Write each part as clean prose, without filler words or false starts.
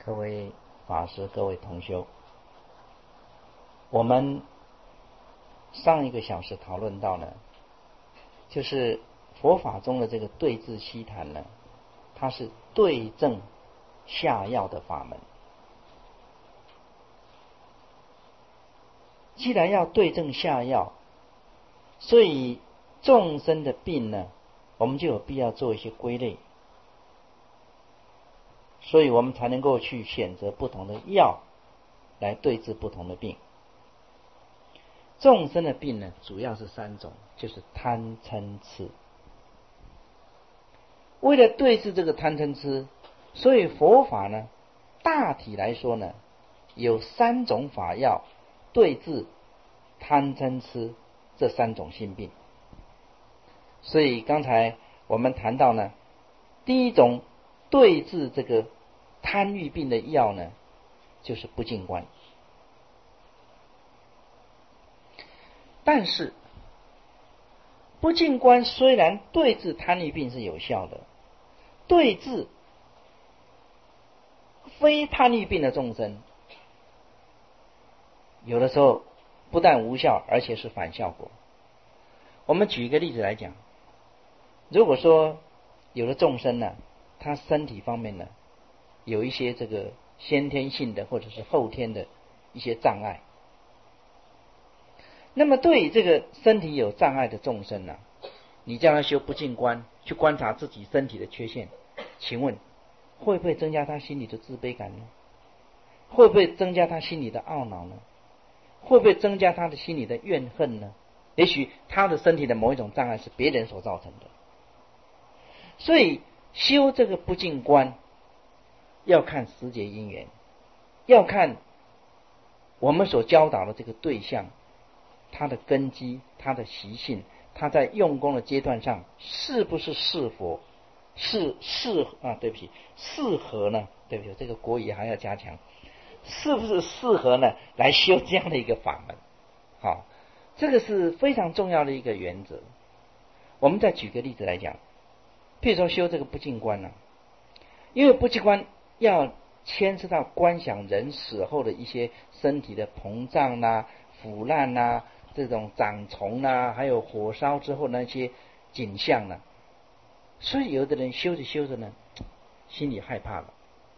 各位法师、各位同修，我们上一个小时讨论到呢，就是佛法中的这个对治悉檀呢，它是对症下药的法门。既然要对症下药，所以众生的病呢，我们就有必要做一些归类，所以我们才能够去选择不同的药来对治不同的病。众生的病呢，主要是三种，就是贪嗔痴。为了对治这个贪嗔痴，所以佛法呢，大体来说呢，有三种法要对治贪嗔痴这三种心病。所以刚才我们谈到呢，第一种对治这个贪欲病的药呢，就是不净观。但是不净观虽然对治贪欲病是有效的，对治非贪欲病的众生，有的时候不但无效，而且是反效果。我们举一个例子来讲，如果说有的众生呢，他身体方面呢，有一些这个先天性的或者是后天的一些障碍，那么对于这个身体有障碍的众生呢，你叫他修不净观，去观察自己身体的缺陷，请问会不会增加他心里的自卑感呢？会不会增加他心里的懊恼呢？会不会增加他的心里的怨恨呢？也许他的身体的某一种障碍是别人所造成的。所以修这个不净观要看时节因缘，要看我们所教导的这个对象，他的根基，他的习性，他在用功的阶段上是不是适合呢？对不起，这个国语还要加强，是不是适合呢来修这样的一个法门？好，这个是非常重要的一个原则。我们再举个例子来讲，譬如说修这个不净观呢，因为不净观要牵涉到观想人死后的一些身体的膨胀啦、腐烂啦、这种长虫啦，还有火烧之后那些景象呢，所以有的人修着修着呢，心里害怕了，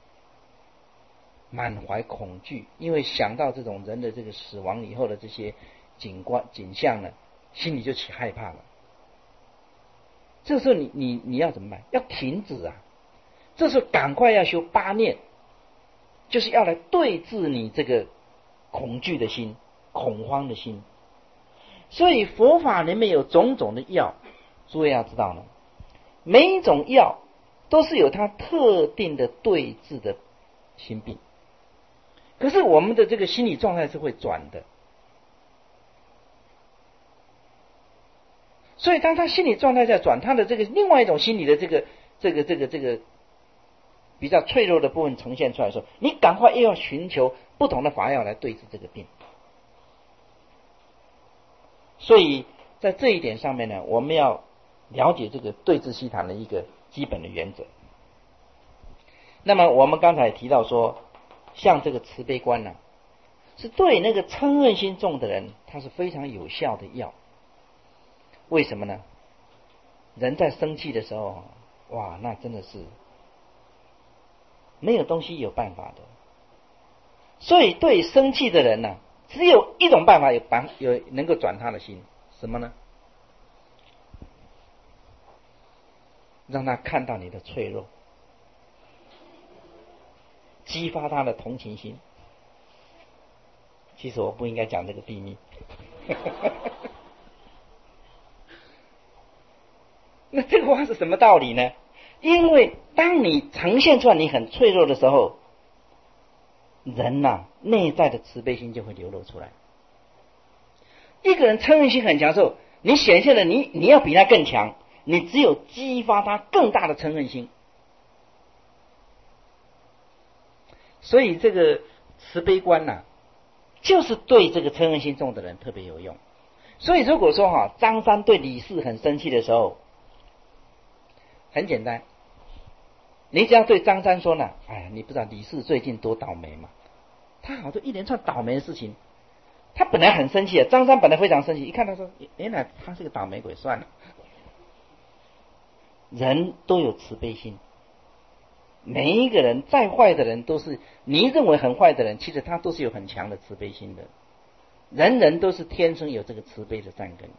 满怀恐惧，因为想到这种人的这个死亡以后的这些景象呢，心里就起害怕了。这时候你要怎么办？要停止啊！这时候赶快要修八念，就是要来对治你这个恐惧的心、恐慌的心。所以佛法里面有种种的药，诸位要知道呢，每一种药都是有它特定的对治的心病。可是我们的这个心理状态是会转的，所以当他心理状态在转，他的这个另外一种心理的这个比较脆弱的部分呈现出来的时候，你赶快又要寻求不同的法药来对治这个病。所以在这一点上面呢，我们要了解这个对治悉檀的一个基本的原则。那么我们刚才提到说，像这个慈悲观呢，是对那个嗔恨心重的人，它是非常有效的药。为什么呢？人在生气的时候，哇，那真的是没有东西有办法的。所以对生气的人呢，只有一种办法有能够转他的心，什么呢？让他看到你的脆弱，激发他的同情心。其实我不应该讲这个秘密。那这个话是什么道理呢？因为当你呈现出来你很脆弱的时候，人内在的慈悲心就会流露出来。一个人嗔恨心很强的时候，你显现了你要比他更强，你只有激发他更大的嗔恨心。所以这个慈悲观就是对这个嗔恨心重的人特别有用。所以如果说张三对李四很生气的时候，很简单， 你只要对张三说呢，哎呀，你不知道李四最近多倒霉嘛，他好多一连串倒霉的事情，他本来很生气，张三本来非常生气，一看他说，原来他是个倒霉鬼，算了。人都有慈悲心，每一个人再坏的人都是你认为很坏的人，其实他都是有很强的慈悲心的，人人都是天生有这个慈悲的善根。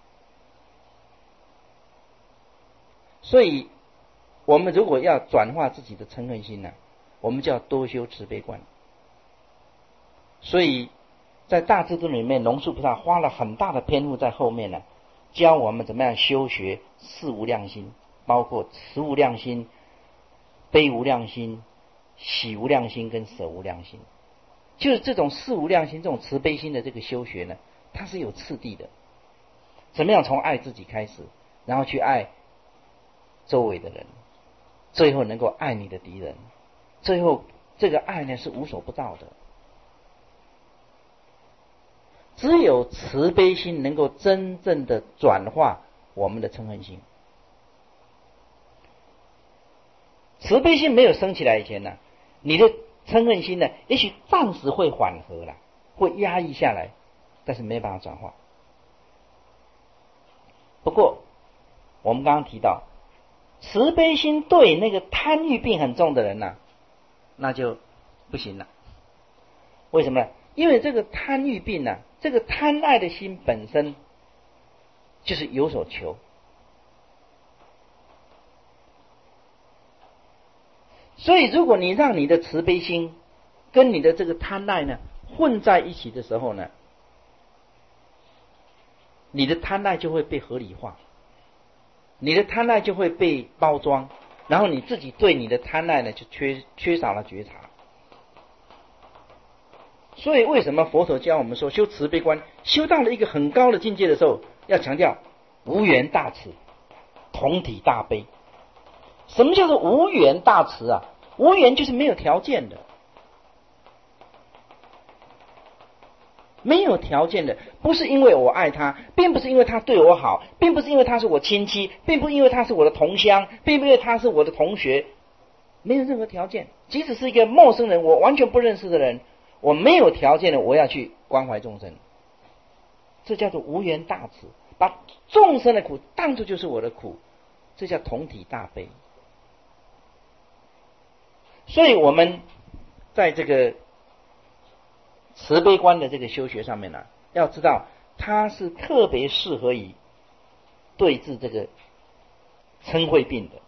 所以我们如果要转化自己的嗔恨心呢，我们就要多修慈悲观。所以在大智度里面，龙树菩萨花了很大的篇幅在后面呢，教我们怎么样修学四无量心，包括慈无量心、悲无量心、喜无量心跟舍无量心。就是这种四无量心、这种慈悲心的这个修学呢，它是有次第的。怎么样从爱自己开始，然后去爱周围的人，最后能够爱你的敌人，最后这个爱呢是无所不造的。只有慈悲心能够真正的转化我们的嗔恨心。慈悲心没有升起来以前呢，你的嗔恨心呢，也许暂时会缓和了，会压抑下来，但是没办法转化。不过我们刚刚提到，慈悲心对那个贪欲病很重的人呢，那就不行了。为什么呢？因为这个贪欲病呢，这个贪爱的心本身就是有所求。所以如果你让你的慈悲心跟你的这个贪爱呢混在一起的时候呢，你的贪爱就会被合理化，你的贪爱就会被包装，然后你自己对你的贪爱呢就缺少了觉察。所以为什么佛陀教我们说修慈悲观，修到了一个很高的境界的时候，要强调无缘大慈，同体大悲。什么叫做无缘大慈啊？无缘就是没有条件的，没有条件的，不是因为我爱他，并不是因为他对我好，并不是因为他是我亲戚，并不是因为他是我的同乡，并不是因为他是我的同学，没有任何条件。即使是一个陌生人，我完全不认识的人，我没有条件的我要去关怀众生，这叫做无缘大慈，把众生的苦当作就是我的苦，这叫同体大悲。所以我们在这个慈悲观的这个修学上面呢，要知道它是特别适合于对治这个嗔恚病的。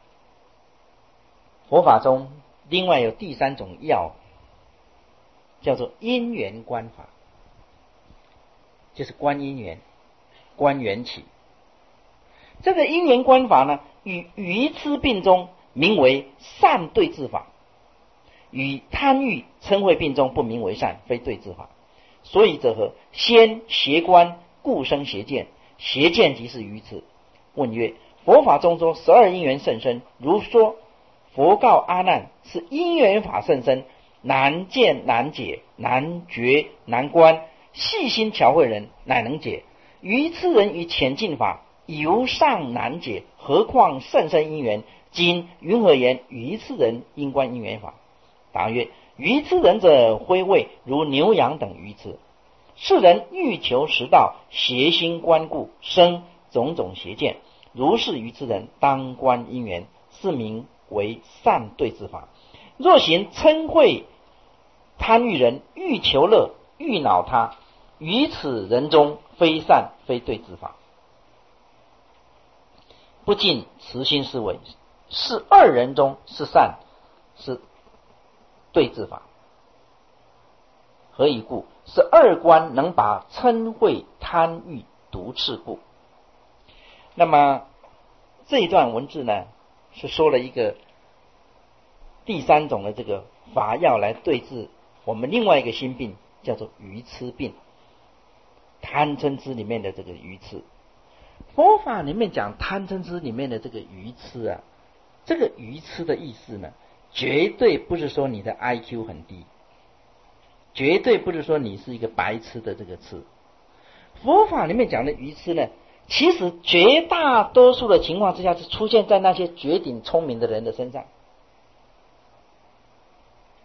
佛法中另外有第三种药，叫做因缘观法，就是观因缘、观缘起。这个因缘观法呢，与愚痴病中名为善对治法，与贪欲嗔恚病中不名为善，非对治法。所以者何？先邪观，故生邪见，邪见即是愚痴。问曰：佛法中说12因缘甚深，如说佛告阿难，是因缘法甚深，难见难解，难觉难观，细心巧慧人乃能解。愚痴人于浅近法犹尚难解，何况甚深因缘？今云何言愚痴人应观因缘法？答曰：愚痴人者，非谓如牛羊等愚痴。世人欲求实道，邪心观故，生种种邪见。如是愚痴人，当观因缘，是名为善对治法。若行嗔恚贪欲人，欲求乐，欲恼他，于此人中非善非对治法。不尽慈心思维，是二人中是善是对治法。何以故？是二观能把嗔恚贪欲毒斥故。那么这一段文字呢，是说了一个第三种的这个法药来对治我们另外一个心病，叫做愚痴病，贪嗔痴里面的这个愚痴。佛法里面讲贪嗔痴里面的这个愚痴啊，这个愚痴的意思呢，绝对不是说你的 IQ 很低，绝对不是说你是一个白痴的这个痴。佛法里面讲的愚痴呢，其实绝大多数的情况之下是出现在那些绝顶聪明的人的身上，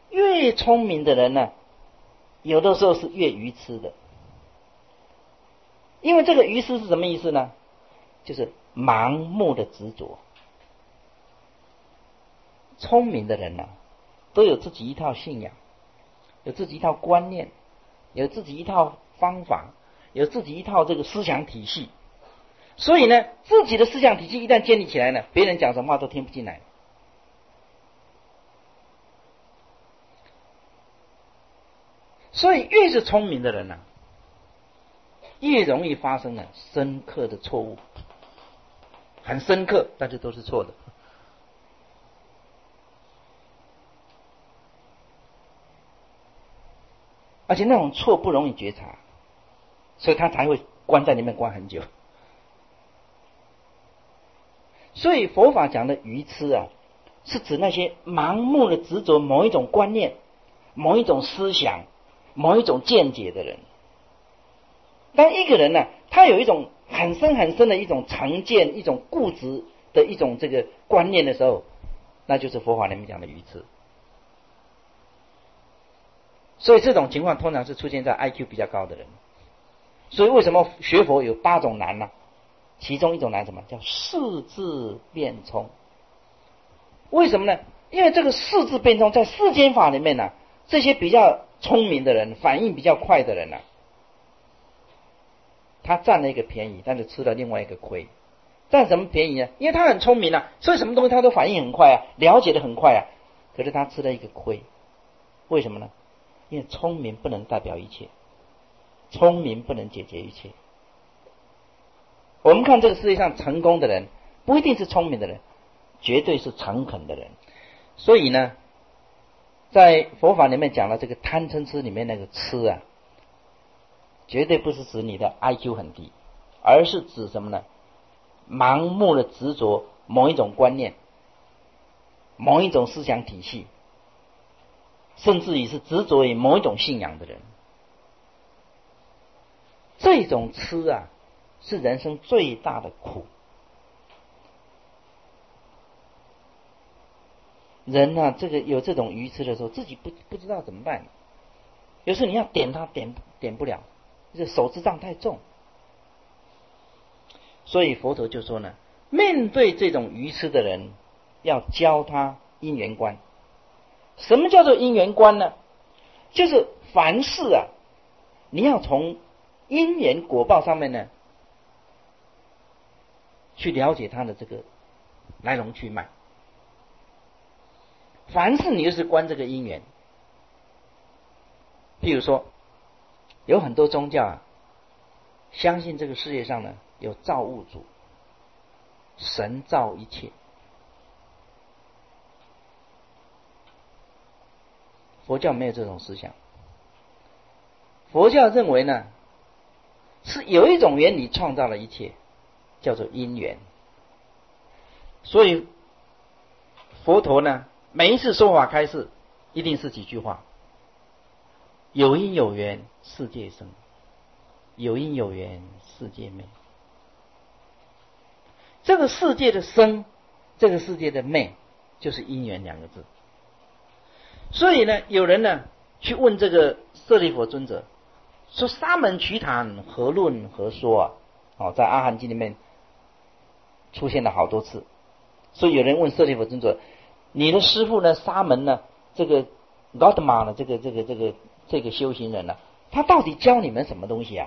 越聪明的人呢，有的时候是越愚痴的。因为这个愚痴是什么意思呢？就是盲目的执着。聪明的人呢，都有自己一套信仰，有自己一套观念，有自己一套方法，有自己一套这个思想体系。所以呢，自己的思想体系一旦建立起来呢，别人讲什么话都听不进来。所以越是聪明的人呢，越容易发生了深刻的错误，很深刻，但是都是错的。而且那种错不容易觉察，所以他才会关在里面关很久。所以佛法讲的愚痴啊，是指那些盲目的执着某一种观念、某一种思想、某一种见解的人。当一个人呢，他有一种很深很深的一种成见、一种固执的一种这个观念的时候，那就是佛法里面讲的愚痴。所以这种情况通常是出现在 IQ 比较高的人。所以为什么学佛有8种难呢？其中一种难什么？叫识字变聪。为什么呢？因为这个识字变聪在世间法里面呢，这些比较聪明的人、反应比较快的人呢，他占了一个便宜，但是吃了另外一个亏。占什么便宜呢？因为他很聪明啊，所以什么东西他都反应很快啊，了解的很快啊。可是他吃了一个亏，为什么呢？因为聪明不能代表一切，聪明不能解决一切。我们看这个世界上成功的人，不一定是聪明的人，绝对是诚恳的人。所以呢，在佛法里面讲了这个贪嗔痴里面那个痴啊，绝对不是指你的 IQ 很低，而是指什么呢？盲目的执着某一种观念、某一种思想体系，甚至于是执着于某一种信仰的人。这种痴啊，是人生最大的苦。人啊，这个有这种愚痴的时候，自己不知道怎么办。有时候你要点他点不了，这手执杖太重。所以佛陀就说呢，面对这种愚痴的人，要教他因缘观。什么叫做因缘观呢？就是凡事啊，你要从因缘果报上面呢，去了解它的这个来龙去脉。凡事你就是观这个因缘。譬如说，有很多宗教啊，相信这个世界上呢有造物主，神造一切。佛教没有这种思想。佛教认为呢，是有一种原理创造了一切，叫做因缘。所以佛陀呢，每一次说法开示，一定是几句话：有因有缘，世界生；有因有缘，世界灭。这个世界的生，这个世界的灭，就是因缘2个字。所以呢，有人呢去问这个舍利弗尊者，说沙门瞿昙何论何说啊？在阿含经里面出现了好多次。所以有人问舍利弗尊者，你的师父呢，沙门呢，这个 Gautama 呢，这个修行人呢，他到底教你们什么东西啊？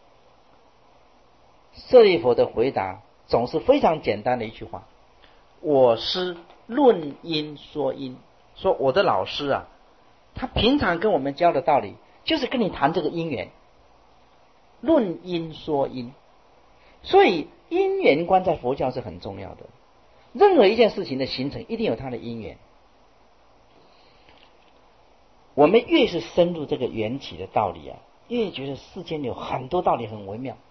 舍利弗的回答总是非常简单的一句话：我师论因说因。说我的老师啊，他平常跟我们教的道理，就是跟你谈这个因缘，论因说因。所以因缘观在佛教是很重要的。任何一件事情的形成，一定有它的因缘。我们越是深入这个缘起的道理啊，越觉得世间有很多道理很微妙。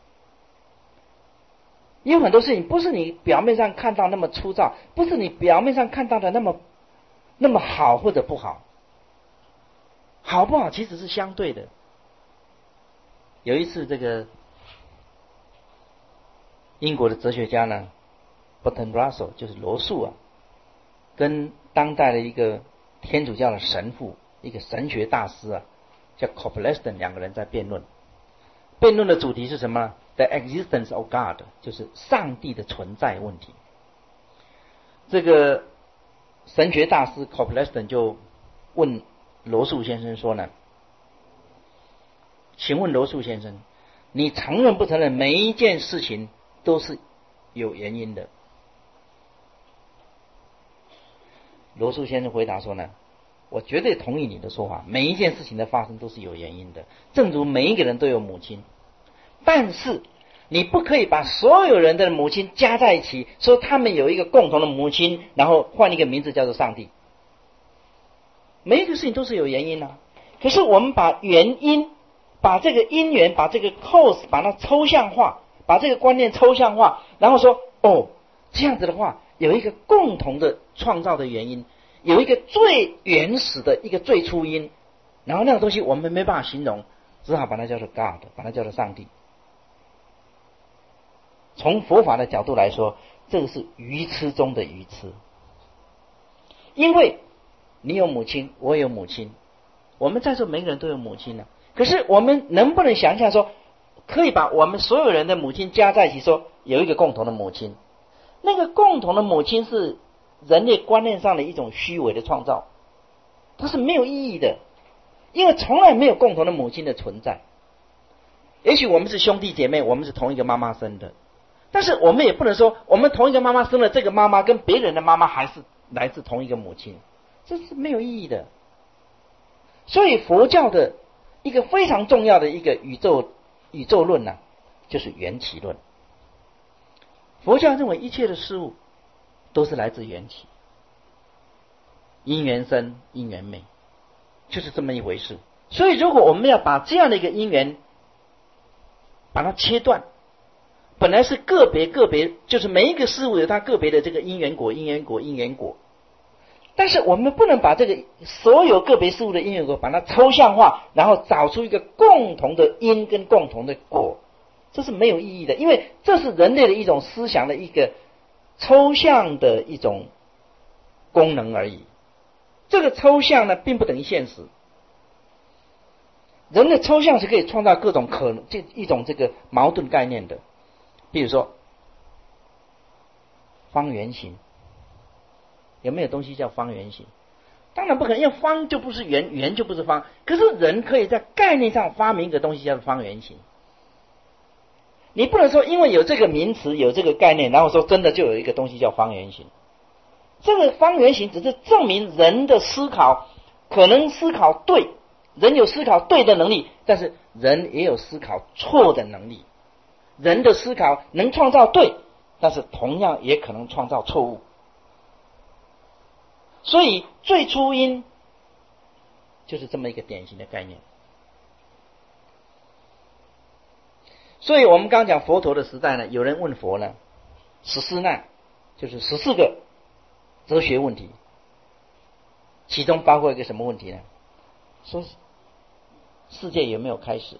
有很多事情不是你表面上看到那么粗糙，不是你表面上看到的那么好或者不好，好不好其实是相对的。有一次，这个英国的哲学家呢 Bertrand Russell 就是罗素啊，跟当代的一个天主教的神父，一个神学大师啊，叫 Copleston， 两个人在辩论。辩论的主题是什么呢？ The existence of God， 就是上帝的存在问题。这个神学大师 Copleston 就问罗素先生说呢，请问罗素先生，你承认不承认每一件事情都是有原因的？罗素先生回答说呢，我绝对同意你的说法，每一件事情的发生都是有原因的，正如每一个人都有母亲，但是你不可以把所有人的母亲加在一起，说他们有一个共同的母亲，然后换一个名字叫做上帝。每一个事情都是有原因啊，可是我们把原因，把这个因缘，把这个 cause 把它抽象化，把这个观念抽象化，然后说哦，这样子的话有一个共同的创造的原因，有一个最原始的一个最初因，然后那个东西我们没办法形容，只好把它叫做 God， 把它叫做上帝。从佛法的角度来说，这个是愚痴中的愚痴，因为你有母亲，我也有母亲，我们在座每个人都有母亲呢。可是我们能不能想象说，可以把我们所有人的母亲加在一起，说有一个共同的母亲？那个共同的母亲是人类观念上的一种虚伪的创造，它是没有意义的，因为从来没有共同的母亲的存在。也许我们是兄弟姐妹，我们是同一个妈妈生的，但是我们也不能说我们同一个妈妈生了这个妈妈跟别人的妈妈还是来自同一个母亲，这是没有意义的。所以佛教的一个非常重要的一个宇宙论呢，就是缘起论。佛教认为一切的事物都是来自缘起，因缘生，因缘灭，就是这么一回事。所以如果我们要把这样的一个因缘把它切断，本来是个别，就是每一个事物有它个别的这个因缘果，但是我们不能把这个所有个别事物的因缘果把它抽象化，然后找出一个共同的因跟共同的果，这是没有意义的，因为这是人类的一种思想的一个抽象的一种功能而已。这个抽象呢，并不等于现实。人的抽象是可以创造各种可能，这一种这个矛盾概念的。比如说方圆形，有没有东西叫方圆形？当然不可能，因为方就不是圆，圆就不是方。可是人可以在概念上发明一个东西叫做方圆形。你不能说因为有这个名词，有这个概念，然后说真的就有一个东西叫方圆形。这个方圆形只是证明人的思考可能思考对，人有思考对的能力，但是人也有思考错的能力。人的思考能创造对，但是同样也可能创造错误。所以最初因就是这么一个典型的概念。所以我们刚讲佛陀的时代呢，有人问佛呢14难，就是14个哲学问题，其中包括一个什么问题呢？说世界有没有开始？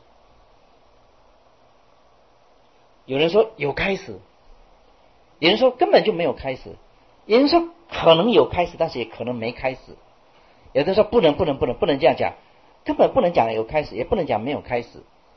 有人说有开始，有人说根本就没有开始，有人说可能有开始，但是也可能没开始。有的说不能这样讲，根本不能讲有开始，也不能讲没有开始。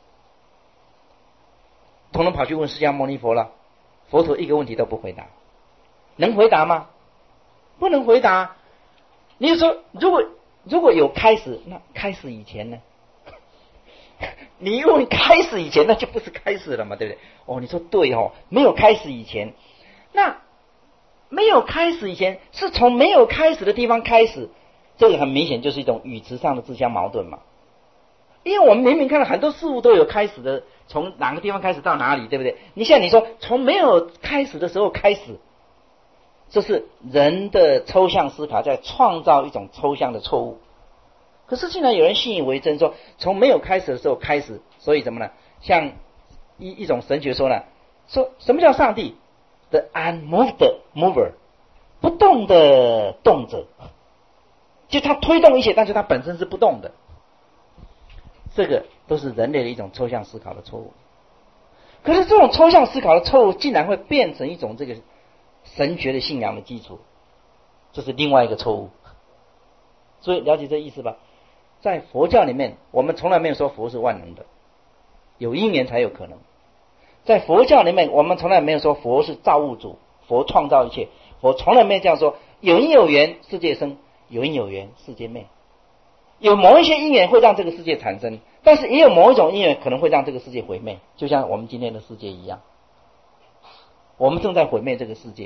同人跑去问释迦牟尼佛了，佛陀一个问题都不回答。能回答吗？不能回答。你就说如果有开始，那开始以前呢？你因为开始以前，那就不是开始了嘛，对不对？哦，你说对哦，没有开始以前，那没有开始以前是从没有开始的地方开始，这个很明显就是一种语词上的自相矛盾嘛。因为我们明明看到很多事物都有开始的，从哪个地方开始到哪里，对不对？你像你说从没有开始的时候开始，这是人的抽象思考在创造一种抽象的错误。可是竟然有人信以为真，说从没有开始的时候开始，所以怎么呢？像一种神学说呢，说什么叫上帝 ？The unmoved mover， 不动的动者，就他推动一切，但是他本身是不动的。这个都是人类的一种抽象思考的错误。可是这种抽象思考的错误，竟然会变成一种这个神学的信仰的基础，这是另外一个错误。 所以了解这意思吧？在佛教里面，我们从来没有说佛是万能的，有因缘才有可能。在佛教里面，我们从来没有说佛是造物主，佛创造一切，佛从来没有这样说。有因有缘，世界生；有因有缘，世界灭。有某一些因缘会让这个世界产生，但是也有某一种因缘可能会让这个世界毁灭，就像我们今天的世界一样，我们正在毁灭这个世界。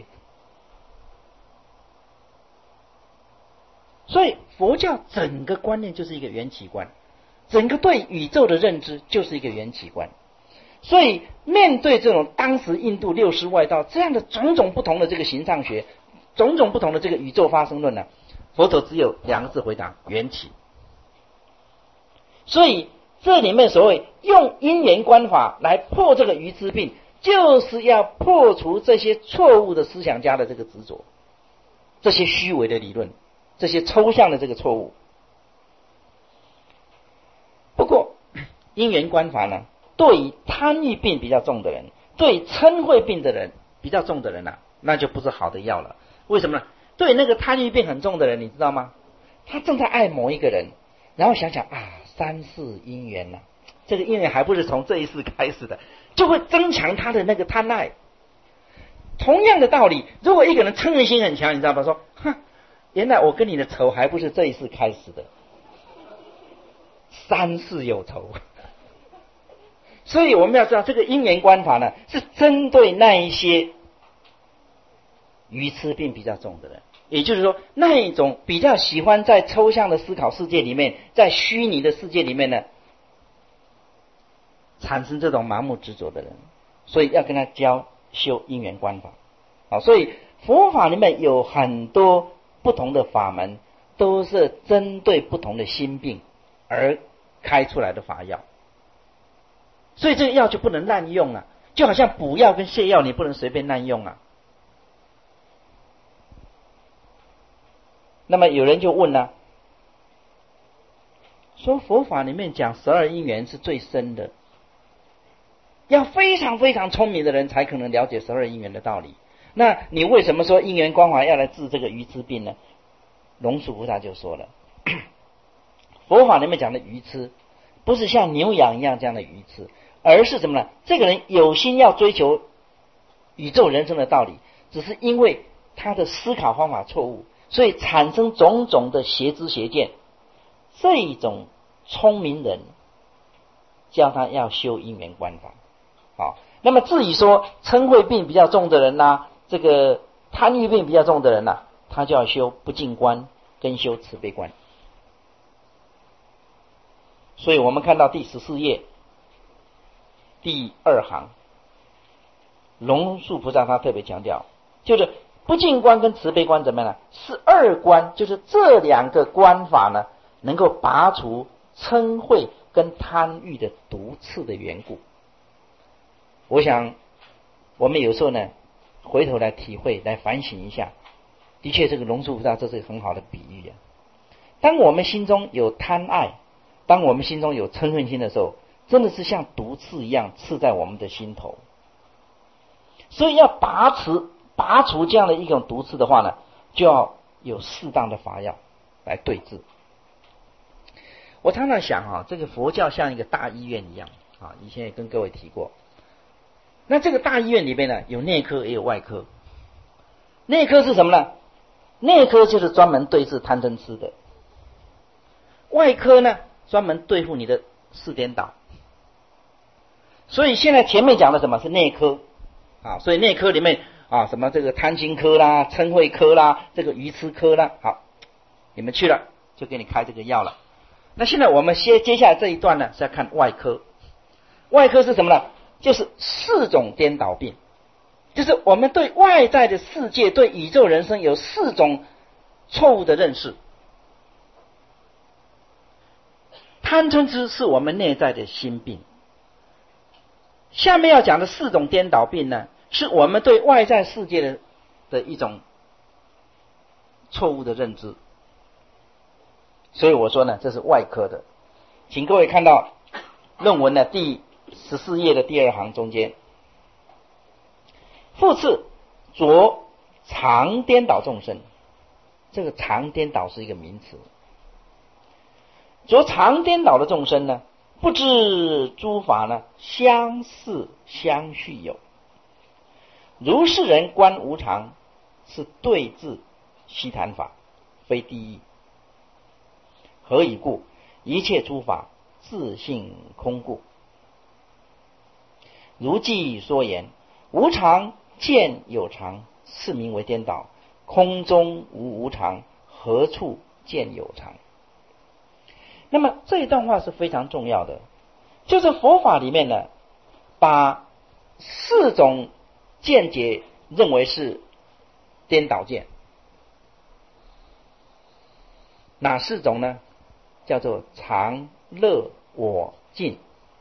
所以佛教整个观念就是一个缘起观，整个对宇宙的认知就是一个缘起观。所以面对这种当时印度六师外道这样的种种不同的这个形上学，种种不同的这个宇宙发生论呢，佛陀只有2个字回答：缘起。所以这里面所谓用因缘观法来破这个愚痴病，就是要破除这些错误的思想家的这个执着，这些虚伪的理论，这些抽象的这个错误。不过因缘观法呢，对于贪欲病比较重的人，对嗔恚病的人比较重的人啊，那就不是好的药了。为什么呢？对那个贪欲病很重的人，你知道吗？他正在爱某一个人，然后想想啊，3世因缘啊，这个因缘还不是从这一世开始的，就会增强他的那个贪爱。同样的道理，如果一个人嗔恨心很强，你知道吗？说，原来我跟你的仇还不是这一世开始的，3世有仇。所以我们要知道，这个因缘观法呢，是针对那一些愚痴病比较重的人，也就是说，那一种比较喜欢在抽象的思考世界里面，在虚拟的世界里面呢，产生这种盲目执着的人，所以要跟他教修因缘观法。好，所以佛法里面有很多不同的法门，都是针对不同的心病而开出来的法药。所以这个药就不能滥用啊，就好像补药跟泻药，你不能随便滥用啊。那么有人就问了，说佛法里面讲12因缘是最深的，要非常非常聪明的人才可能了解12因缘的道理。那你为什么说因缘观法要来治这个愚痴病呢？龙树菩萨就说了，佛法里面讲的愚痴，不是像牛羊一样这样的愚痴，而是什么呢？这个人有心要追求宇宙人生的道理，只是因为他的思考方法错误，所以产生种种的邪知邪见。这一种聪明人叫他要修因缘观法。好，那么至于说嗔恚病比较重的人呐，这个贪欲病比较重的人呐，他就要修不净观跟修慈悲观。所以我们看到第14页第2行，龙树菩萨他特别强调，就是不净观跟慈悲观怎么样呢？是2观，就是这2个观法呢，能够拔除嗔恚跟贪欲的毒刺的缘故。我想我们有时候呢，回头来体会来反省一下，的确这个龙树菩萨这是很好的比喻啊。当我们心中有贪爱，当我们心中有嗔恨心的时候，真的是像毒刺一样刺在我们的心头。所以要拔除这样的一种毒刺的话呢，就要有适当的法药来对治。我常常想这个佛教像一个大医院一样以前也跟各位提过。那这个大医院里面呢，有内科也有外科。内科是什么呢？内科就是专门对治贪嗔痴的，外科呢专门对付你的4颠倒。所以现在前面讲的什么是内科所以内科里面什么这个贪心科啦、嗔恚科啦、这个愚痴科啦，好，你们去了就给你开这个药了。那现在我们接下来这一段呢是要看外科。外科是什么呢？就是4种颠倒病，就是我们对外在的世界、对宇宙人生有4种错误的认识。贪嗔痴是我们内在的心病。下面要讲的4种颠倒病呢，是我们对外在世界的一种错误的认知。所以我说呢，这是外科的。请各位看到论文的第14页的第2行中间，复次着常颠倒众生。这个常颠倒是一个名词， 着常颠倒的众生呢，不知诸法呢相似相续有。如是人观无常，是对治悉谈法，非第一。何以故？一切诸法自性空故。如记说言，无常见有常，是名为颠倒。空中无无常，何处见有常？那么这一段话是非常重要的，就是佛法里面呢，把四种见解认为是颠倒见。哪四种呢？叫做常、乐、我、净。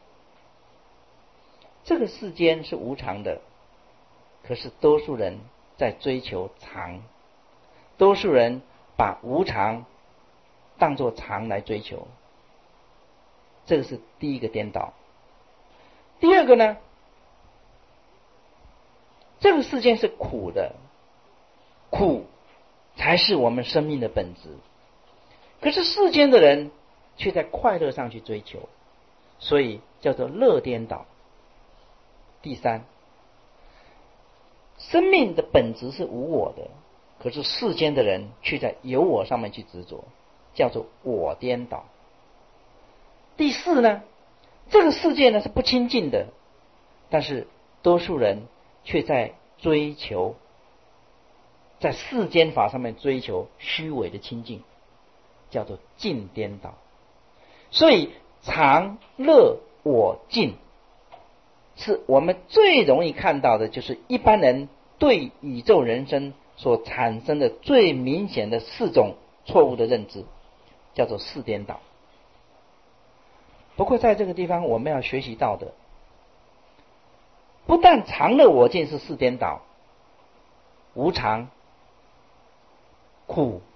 这个世间是无常的，可是多数人在追求常，多数人把无常当作常来追求，这个是第一个颠倒。第二个呢，这个世间是苦的，苦才是我们生命的本质，可是世间的人却在快乐上去追求，所以叫做乐颠倒。第三，生命的本质是无我的，可是世间的人却在有我上面去执着，叫做我颠倒。第四呢，这个世界呢是不清净的，但是多数人却在追求，在世间法上面追求虚伪的清净，叫做净颠倒。所以常、乐、我、净是我们最容易看到的，就是一般人对宇宙人生所产生的最明显的四种错误的认知，叫做四颠倒。不过在这个地方我们要学习到的，不但常、乐、我、净是四颠倒，无常、苦、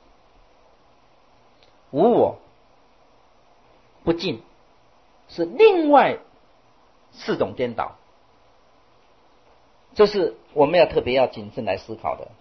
无我、不净是另外四种颠倒，这是我们要特别要谨慎来思考的。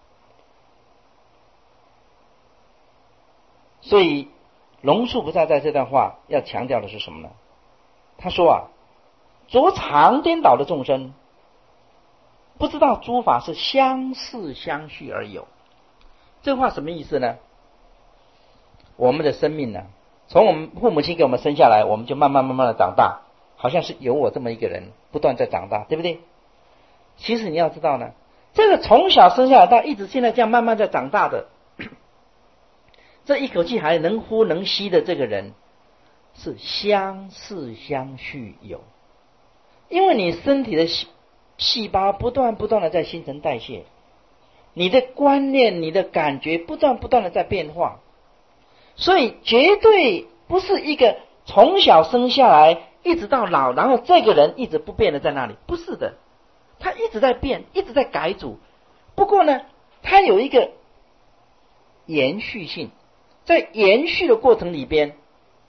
所以龙树菩萨在这段话要强调的是什么呢？他说啊，着常颠倒的众生，不知道诸法是相似相续而有。这话什么意思呢？我们的生命呢，从我们父母亲给我们生下来，我们就慢慢的长大，好像是有我这么一个人不断在长大，对不对？其实你要知道呢，这个从小生下来到一直现在这样慢慢在长大的，这一口气还能呼能吸的这个人，是相似相续有。因为你身体的细胞不断的在新陈代谢，你的观念、你的感觉不断的在变化，所以绝对不是一个从小生下来一直到老，然后这个人一直不变的在那里，不是的，他一直在变，一直在改组。不过呢，他有一个延续性，在延续的过程里边，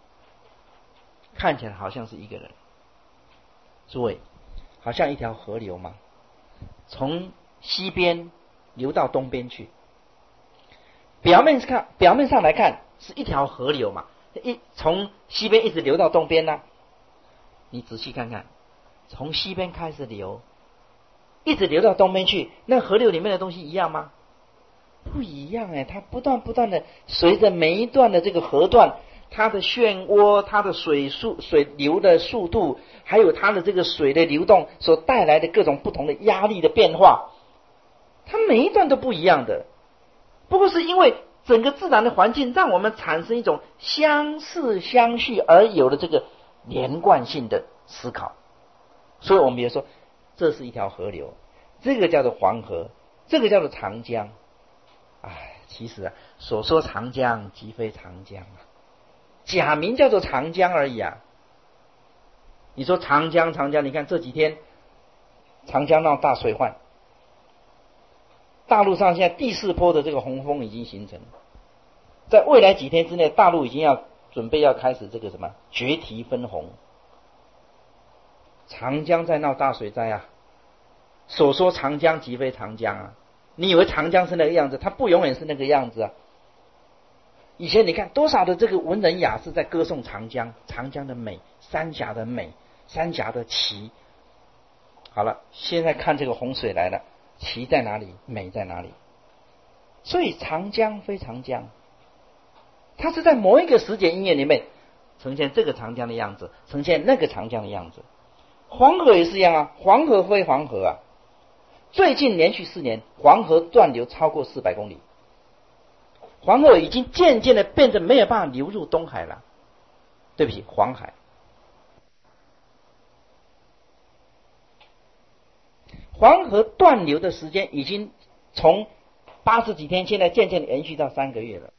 看起来好像是一个人。诸位，好像一条河流嘛，从西边流到东边去，表面上来看是一条河流嘛，从西边一直流到东边呢。你仔细看看，从西边开始流，一直流到东边去，那河流里面的东西一样吗？不一样哎，它不断的随着每一段的这个河段，它的漩涡、它的水流的速度，还有它的这个水的流动所带来的各种不同的压力的变化，它每一段都不一样的。不过是因为整个自然的环境让我们产生一种相似相续而有的这个连贯性的思考，所以我们也说这是一条河流，这个叫做黄河，这个叫做长江。其实所说长江即非长江啊，假名叫做长江而已啊。你说长江，你看这几天长江闹大水患，大陆上现在第4波的这个洪峰已经形成，在未来几天之内，大陆已经准备要开始这个什么决堤分洪。长江在闹大水灾啊，所说长江即非长江啊。你以为长江是那个样子，它不永远是那个样子啊。 以前你看多少的这个文人雅士在歌颂长江，长江的美，三峡的美，三峡的奇。好了，现在看这个洪水来了，奇在哪里？美在哪里？所以长江非长江，它是在某一个时节音乐里面呈现这个长江的样子，呈现那个长江的样子。黄河也是一样啊，黄河非黄河啊。最近连续4年，黄河断流超过400公里，黄河已经渐渐的变成没有办法流入东海了。对不起，黄海。黄河断流的时间已经从80几天，现在渐渐的延续到3个月了。